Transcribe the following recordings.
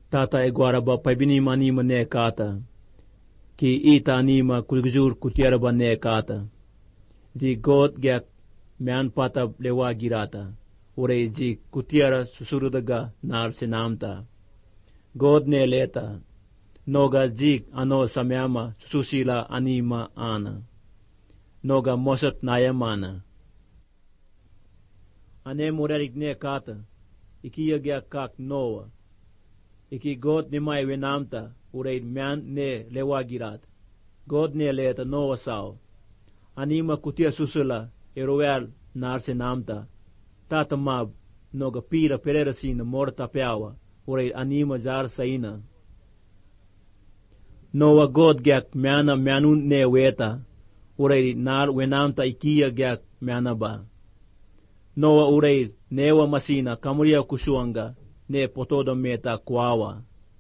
Tata egwara ba paibinima anima ne kata. Ki ita anima kulgujur kutiara ba ne kata. Ji God gyak mean pata lewa girata. Ure ji kutiara susurudaga nar senamta. God ne leta. Noga jik ano samyama susila anima ana. Noga mosat nayamana. Ane murerik ne kata. Iki gya kak Noa. Iki God ne mai wenamta. Ure mean ne lewa girat. God ne leta Noa sao. Anima kutia susula eroel nar senamta. Tata mab noga pira pererasina morta peawa. Ure anima jar saina. Noa God gyak meana meanun ne weta. Ure nar wenamta ikia gyak meana ba. Noa ure newa masina kamuria kusuanga ne potodo meta kwawa.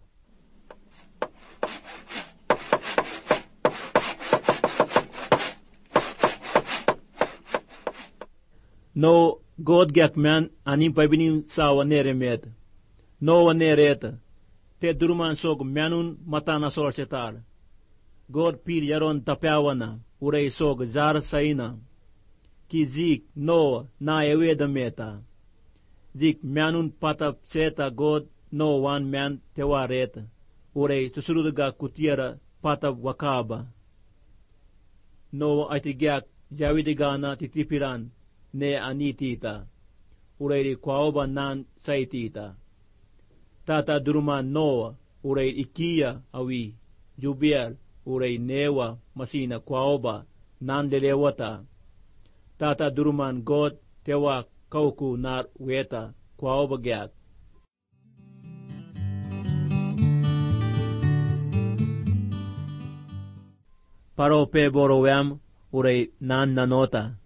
No God gyak mean anim paibinim sawa nere med. Noa nereta. Te durman sog meanun matana sor setar. God pir yaron tapiawana. Ure sog zar saina. Ki zik Noa na eweda meta. Zik meanun patap seta God no wan mean tewa reta. Ure susurudaga kutiara patap wakaba. Noa aitigyak jawidigana titipiran ne anitita. Ure kwaoba nan saitita. Tata durman Noa ure ikia awi. Jubiel ure newa masina kwaoba nan lelewata. Tata durman God tewa kauku nar weta kwaoba gyak. Paro pe borowem ure nan nanota.